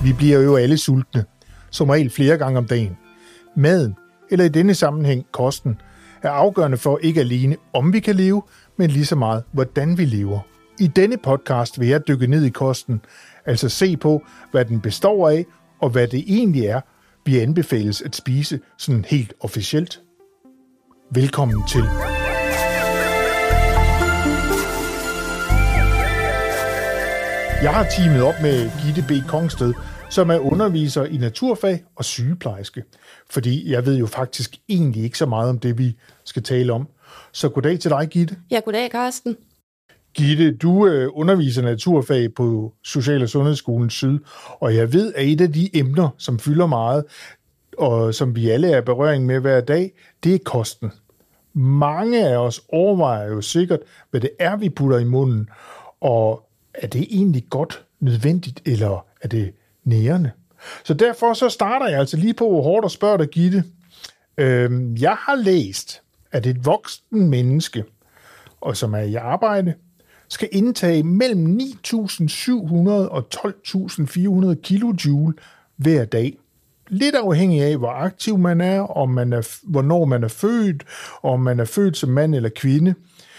Vi bliver jo alle sultne, som regel flere gange om dagen. Maden, eller i denne sammenhæng kosten, er afgørende for ikke alene om vi kan leve, men lige så meget hvordan vi lever. I denne podcast vil jeg dykke ned i kosten, altså se på, hvad den består af, og hvad det egentlig er, vi anbefales at spise sådan helt officielt. Velkommen til. Jeg har teamet op med Gitte B. Kongsted, som er underviser i naturfag og sygeplejerske. Fordi jeg ved jo faktisk egentlig ikke så meget om det, vi skal tale om. Så goddag til dig, Gitte. Ja, goddag, Carsten. Gitte, du underviser naturfag på Social- og Sundhedsskolen Syd, og jeg ved, at et af de emner, som fylder meget, og som vi alle er i berøring med hver dag, det er kosten. Mange af os overvejer jo sikkert, hvad det er, vi putter i munden, og er det egentlig godt, nødvendigt, eller er det nærende? Så derfor så starter jeg altså lige på hårdt og spørger dig, Gitte. Jeg har læst, at et voksen menneske, og som er i arbejde, skal indtage mellem 9.700 og 12.400 kilojoule hver dag. Lidt afhængig af, hvor aktiv man er, hvornår man er født, om man er født som mand eller kvinde.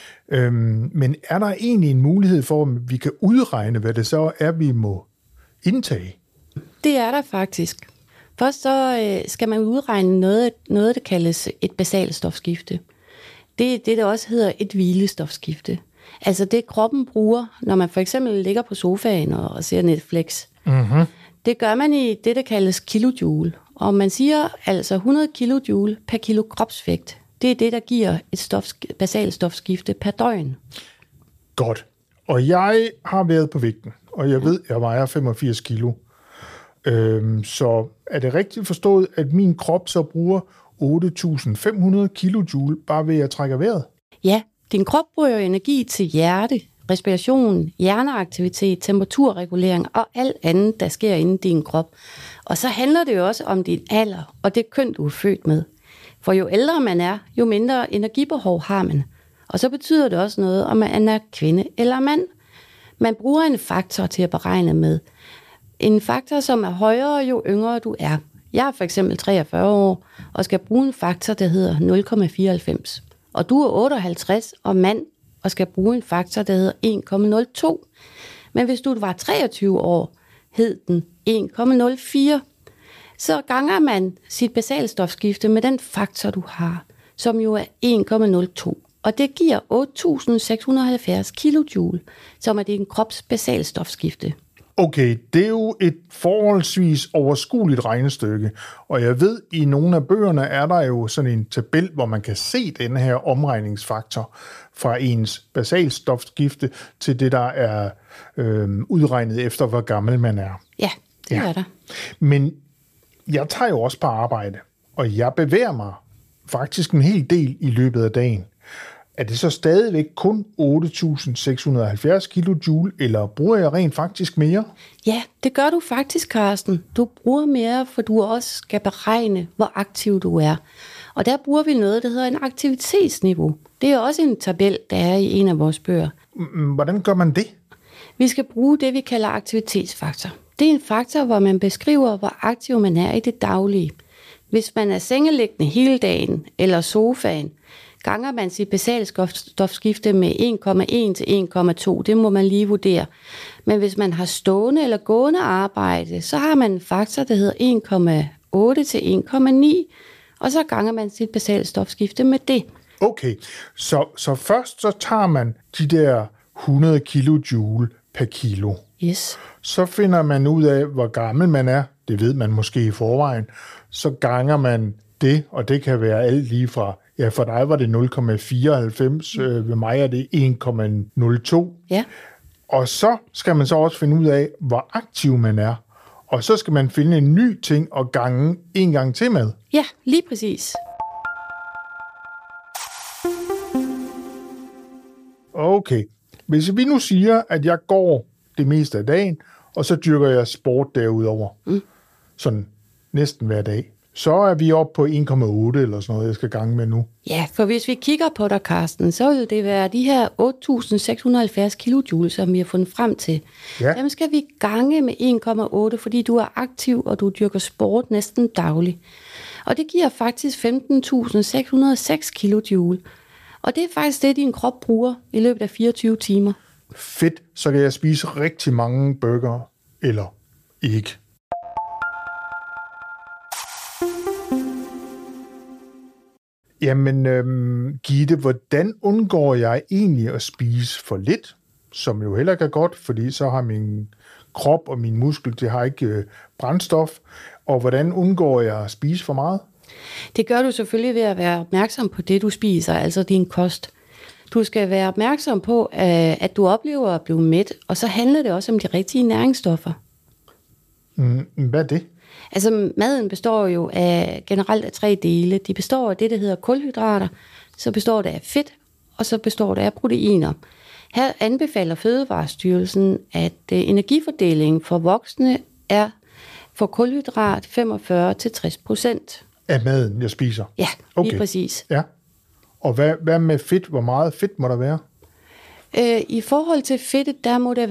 Men er der egentlig en mulighed for, at vi kan udregne, hvad det så er, vi må indtage? Det er der faktisk. Først så skal man udregne noget, der kaldes et basalstofskifte. Det er det, der også hedder et hvilestofskifte. Altså det, kroppen bruger, når man for eksempel ligger på sofaen og ser Netflix. Mm-hmm. Det gør man i det, der kaldes kilojoule. Og man siger altså 100 kilojoule per kilo kropsvægt. Det er det, der giver et basalstofskifte per døgn. Godt. Og jeg har været på vægten, og jeg ved, jeg vejer 85 kilo. Så er det rigtigt forstået, at min krop så bruger 8.500 kilojoule bare ved at trække vejret? Ja, din krop bruger energi til hjerte, respiration, hjerneaktivitet, temperaturregulering og alt andet, der sker inde i din krop. Og så handler det jo også om din alder og det køn, du er født med. For jo ældre man er, jo mindre energibehov har man. Og så betyder det også noget, om man er kvinde eller mand. Man bruger en faktor til at beregne med. En faktor, som er højere, jo yngre du er. Jeg er for eksempel 43 år og skal bruge en faktor, der hedder 0,94. Og du er 58 og mand og skal bruge en faktor, der hedder 1,02. Men hvis du var 23 år, hed den 1,04. Så ganger man sit basalstofskifte med den faktor, du har, som jo er 1,02. Og det giver 8.670 kilojoule, som er din krops basalstofskifte. Okay, det er jo et forholdsvis overskueligt regnestykke, og jeg ved, i nogle af bøgerne er der jo sådan en tabel, hvor man kan se den her omregningsfaktor fra ens basalstofskifte til det, der er udregnet efter, hvor gammel man er. Ja, det er der. Men jeg tager jo også på arbejde, og jeg bevæger mig faktisk en hel del i løbet af dagen. Er det så stadigvæk kun 8.670 kilojoule, eller bruger jeg rent faktisk mere? Ja, det gør du faktisk, Carsten. Du bruger mere, for du også skal beregne, hvor aktiv du er. Og der bruger vi noget, der hedder en aktivitetsniveau. Det er også en tabel, der er i en af vores bøger. Hvordan gør man det? Vi skal bruge det, vi kalder aktivitetsfaktor. Det er en faktor, hvor man beskriver, hvor aktiv man er i det daglige. Hvis man er sengeliggende hele dagen, eller sofaen, ganger man sit basalstofskifte med 1,1 til 1,2. Det må man lige vurdere. Men hvis man har stående eller gående arbejde, så har man en faktor, der hedder 1,8 til 1,9. Og så ganger man sit basalstofskifte med det. Okay, så først så tager man de der 100 kilojoule per kilo. Yes. Så finder man ud af, hvor gammel man er. Det ved man måske i forvejen. Så ganger man det, og det kan være alt lige fra, ja, for dig var det 0,94, ved mig er det 1,02. Ja. Og så skal man så også finde ud af, hvor aktiv man er. Og så skal man finde en ny ting og gange en gang til med. Ja, lige præcis. Okay. Hvis vi nu siger, at jeg går det meste af dagen, og så dyrker jeg sport derudover. Sådan næsten hver dag. så er vi oppe på 1,8 eller sådan noget, jeg skal gange med nu. Ja, for hvis vi kigger på dig, Carsten, så vil det være de her 8.670 kilojoule, som vi har fundet frem til. Ja. Dem skal vi gange med 1,8, fordi du er aktiv, og du dyrker sport næsten dagligt. Og det giver faktisk 15.606 kilojoule. Og det er faktisk det, din krop bruger i løbet af 24 timer. Fedt, så kan jeg spise rigtig mange burger, eller ikke. Jamen, Gitte, hvordan undgår jeg egentlig at spise for lidt, som jo heller ikke er godt, fordi så har min krop og min muskel, det har ikke brændstof, og hvordan undgår jeg at spise for meget? Det gør du selvfølgelig ved at være opmærksom på det, du spiser, altså din kost. Du skal være opmærksom på, at du oplever at blive mæt, og så handler det også om de rigtige næringsstoffer. Hvad er det? Altså maden består jo generelt af 3 dele. De består af det, der hedder kulhydrater, så består det af fedt, og så består det af proteiner. Her anbefaler Fødevarestyrelsen, at energifordelingen for voksne er for kulhydrat 45-60%. Af maden, jeg spiser? Ja, okay. Lige præcis. Ja. Og hvad med fedt? Hvor meget fedt må der være? I forhold til fedtet, der må det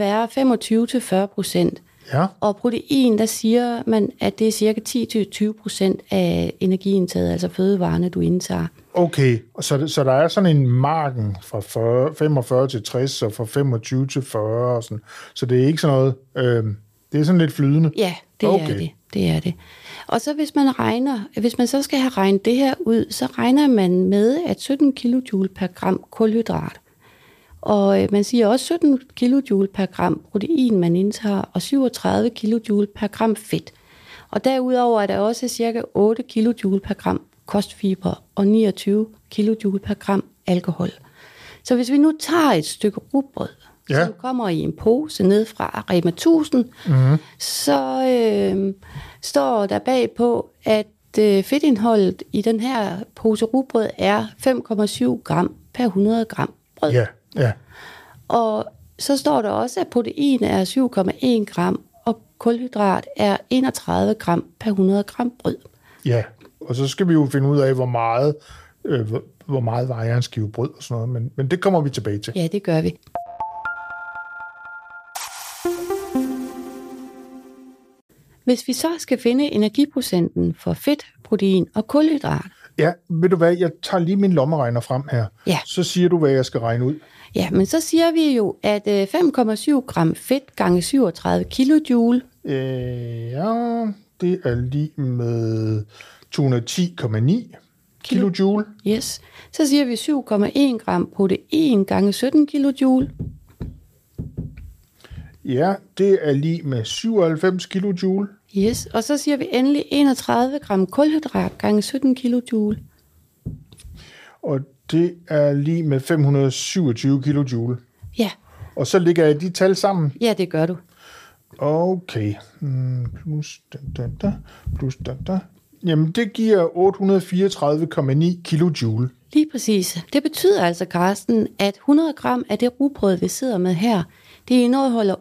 være 25-40%. Ja. Og protein, der siger man, at det er cirka 10-20% af energiindtaget, altså fødevarene, du indtager. Okay, så der er sådan en margen fra 45 til 60, og fra 25 til 40 og sådan. Så det er ikke sådan noget, det er sådan lidt flydende? Ja, det er det. Og så hvis man så skal have regnet det her ud, så regner man med, at 17 kJ per gram kulhydrat. Og man siger også 17 kJ per gram protein, man indtager, og 37 kJ per gram fedt. Og derudover er der også cirka 8 kJ per gram kostfiber og 29 kJ per gram alkohol. Så hvis vi nu tager et stykke rugbrød, som kommer i en pose ned fra Rema 1000, så står der bagpå, at fedtindholdet i den her pose rugbrød er 5,7 gram per 100 gram brød. Ja. Og så står der også, at protein er 7,1 gram, og kulhydrat er 31 gram per 100 gram brød. Ja, og så skal vi jo finde ud af, hvor meget vejer en skive brød og sådan noget, men det kommer vi tilbage til. Ja, det gør vi. Hvis vi så skal finde energiprocenten for fedt, protein og kulhydrat. Ja, ved du hvad, jeg tager lige min lommeregner frem her. Ja. Så siger du, hvad jeg skal regne ud. Ja, men så siger vi jo, at 5,7 gram fedt gange 37 kilojoule. Ja, det er lige med 210,9 kilojoule. Yes. Så siger vi 7,1 gram protein gange 17 kilojoule. Ja, det er lige med 97 kilojoule. Yes, og så siger vi endelig 31 gram kulhydrat gange 17 kilojoule. Og det er lige med 527 kilojoule. Ja. Og så lægger jeg de tal sammen? Ja, det gør du. Okay. Plus den. Jamen, det giver 834,9 kilojoule. Lige præcis. Det betyder altså, Carsten, at 100 gram af det rugbrød, vi sidder med her, det indeholder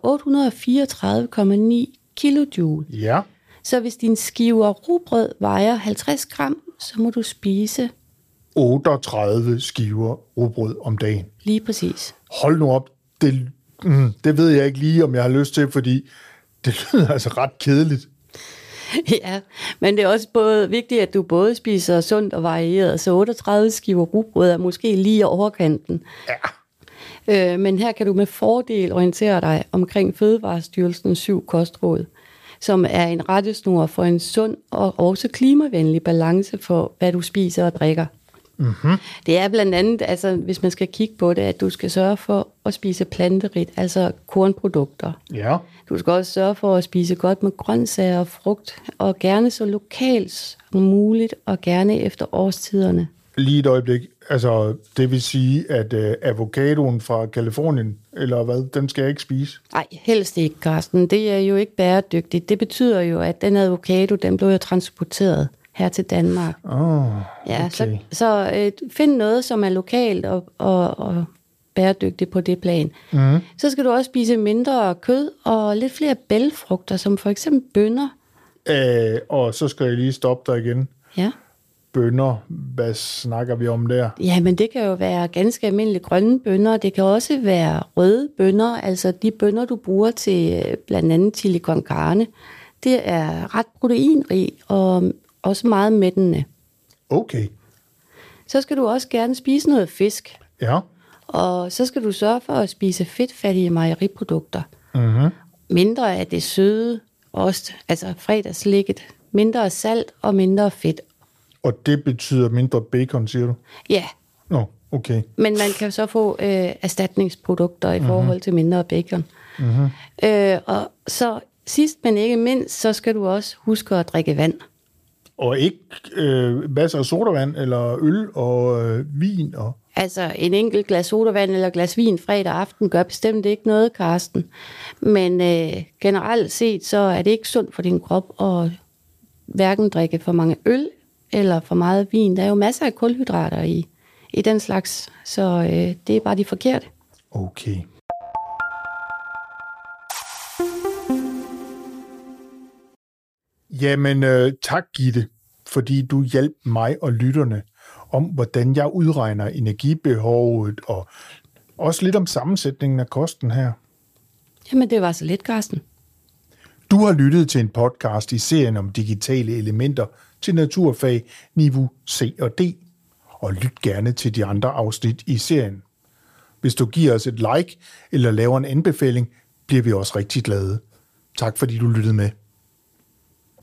834,9 kilojoule. Ja. Så hvis din skive rugbrød vejer 50 gram, så må du spise 38 skiver rugbrød om dagen. Lige præcis. Hold nu op. Det ved jeg ikke lige, om jeg har lyst til, fordi det lyder altså ret kedeligt. Ja, men det er også vigtigt, at du både spiser sundt og varieret, så 38 skiver rugbrød er måske lige overkanten. Ja. Men her kan du med fordel orientere dig omkring Fødevarestyrelsens 7 kostråd, som er en rettesnor for en sund og også klimavenlig balance for, hvad du spiser og drikker. Mm-hmm. Det er blandt andet, altså hvis man skal kigge på det, at du skal sørge for at spise planterigt, altså kornprodukter. Ja. Du skal også sørge for at spise godt med grøntsager og frugt, og gerne så lokalt som muligt, og gerne efter årstiderne. Lige et øjeblik. Altså, det vil sige, at avocadoen fra Californien, eller hvad, den skal jeg ikke spise? Nej, helst ikke, Carsten. Det er jo ikke bæredygtigt. Det betyder jo, at den avocado, den blev jo transporteret her til Danmark. Okay. Så find noget, som er lokalt og bæredygtigt på det plan. Mm. Så skal du også spise mindre kød og lidt flere bælgfrugter, som for eksempel bønner, Og så skal jeg lige stoppe dig igen. Ja. Bønner, hvad snakker vi om der? Ja, men det kan jo være ganske almindelige grønne bønner. Det kan også være røde bønner, altså de bønner, du bruger til blandt andet chili con carne. Det er ret proteinrig og også meget mættende. Okay. Så skal du også gerne spise noget fisk. Ja. Og så skal du sørge for at spise fedtfattige mejeriprodukter. Mm-hmm. Mindre af det søde ost, altså fredagslægget. Mindre salt og mindre fedt. Og det betyder mindre bacon, siger du? Ja. Nå, okay. Men man kan så få erstatningsprodukter i forhold til mindre bacon. Mm-hmm. Og så sidst, men ikke mindst, så skal du også huske at drikke vand. Og ikke masser af sodavand, eller øl og vin? Og... Altså en enkelt glas sodavand eller glas vin fredag aften gør bestemt ikke noget, Karsten. Men generelt set, så er det ikke sundt for din krop at hverken drikke for mange øl eller for meget vin. Der er jo masser af kulhydrater i den slags, så det er bare de forkerte. Okay. Jamen, tak Gitte, fordi du hjalp mig og lytterne om, hvordan jeg udregner energibehovet, og også lidt om sammensætningen af kosten her. Jamen, det var så lidt, Karsten. Du har lyttet til en podcast i serien om digitale elementer til naturfag niveau C og D, og lyt gerne til de andre afsnit i serien. Hvis du giver os et like eller laver en anbefaling, bliver vi også rigtig glade. Tak fordi du lyttede med.